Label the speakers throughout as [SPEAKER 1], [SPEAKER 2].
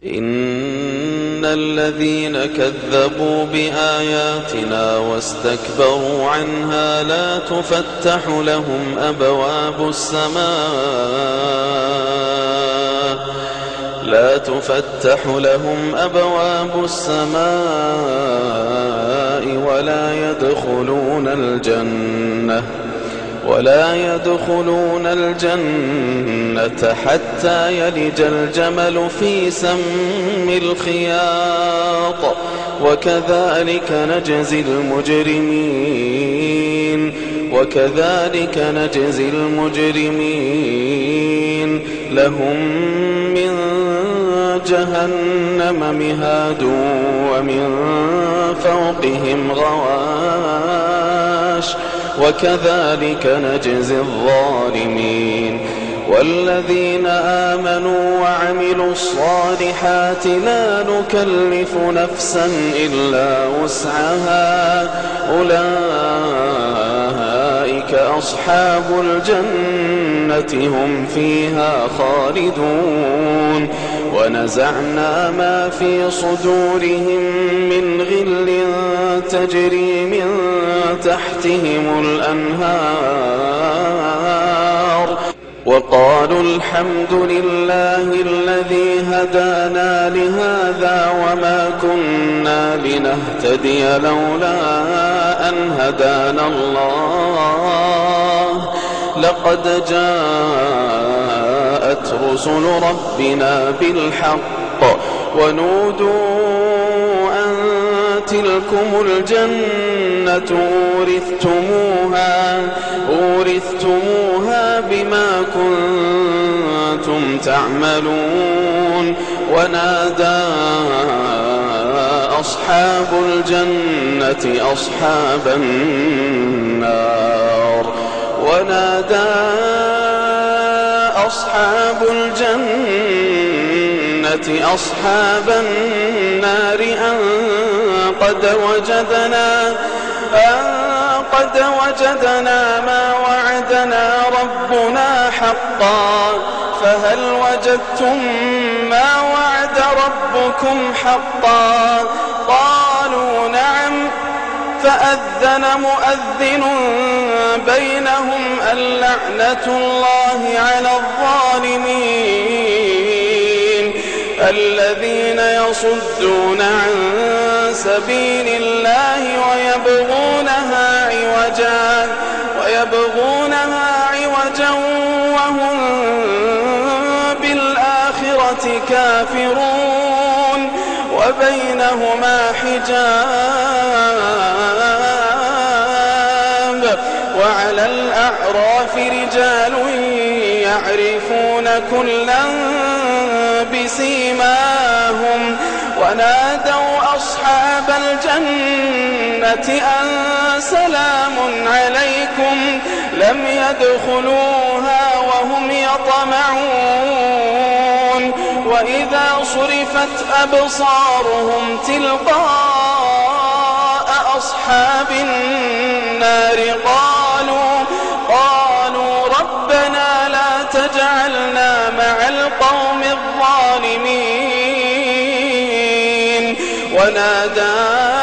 [SPEAKER 1] إن الذين كذبوا بآياتنا واستكبروا عنها لا تفتح لهم أبواب السماء ولا يدخلون الجنة حتى يلج الجمل في سم الخياط وكذلك نجزي المجرمين لهم من جهنم مهاد ومن فوقهم غواش وكذلك نجزي الظالمين والذين آمنوا وعملوا الصالحات لا نكلف نفسا إلا وسعها أولئك أصحاب الجنة هم فيها خالدون ونزعنا ما في صدورهم من غل تجري من تحتهم الأنهار وقالوا الحمد لله الذي هدانا لهذا وما كنا لنهتدي لولا أن هدانا الله لقد جاءت رسل ربنا بالحق ونودوا أن تلكم الجنة أورثتموها بما كنتم تعملون ونادى أصحاب الجنة أصحاب النار أن قد وجدنا ما وعدنا ربنا حقا فهل وجدتم ما وعد ربكم حقا قالوا نعم فأذن مؤذن بينهم اللعنة الله على الظالمين الذين يصدون عن سبيل الله ويبغونها عوجا وهم بالآخرة كافرون وبينهما حجاب وعلى الأعراف رجال يعرفون كلا بسيماهم ونادوا أصحاب الجنة أن سلام عليكم لم يدخلوها وهم يطمعون وإذا صرفت أبصارهم تلقاء أصحاب النار قالوا ربنا لا تجعلنا مع القوم الظالمين ونادى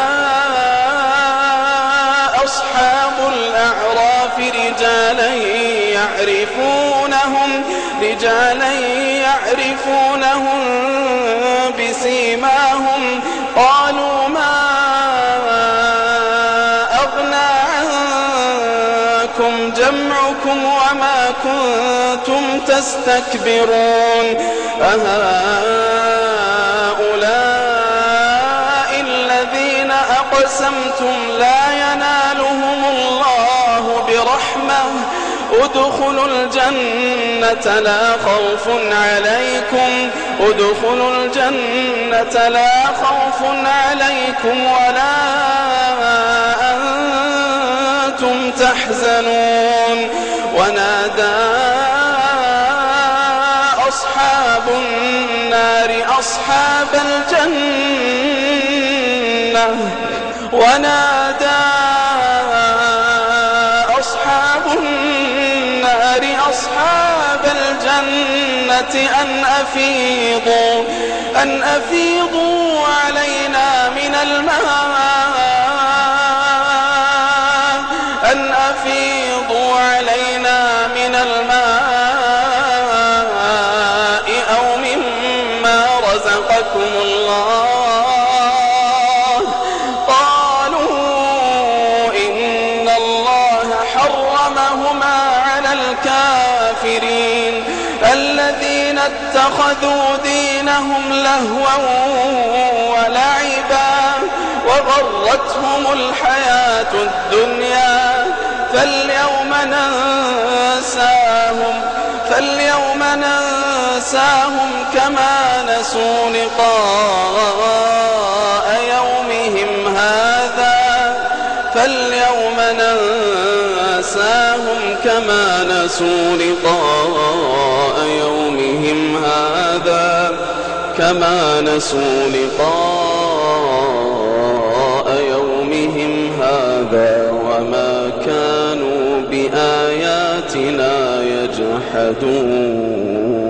[SPEAKER 1] أصحاب الأعراف رجالا يعرفونهم بسيماهم قالوا ما أغنى عنكم جمعكم وما كنتم تستكبرون أهؤلاء الذين أقسمتم لا ينالهم الله برحمة ادخلوا الجنة لا خوف عليكم ولا أنتم تحزنون ونادى أصحاب النار أصحاب الجنة أن أن أفيضوا علينا من الماء أو مما رزقكم الله. قالوا إن الله حرمهما على الكافرين الذين اتخذوا دينهم لهوا ولعبا وغرتهم الحياة الدنيا فاليوم ننساهم كما نسوا لقاء يومهم هذا وما كانوا بآياتنا يجحدون.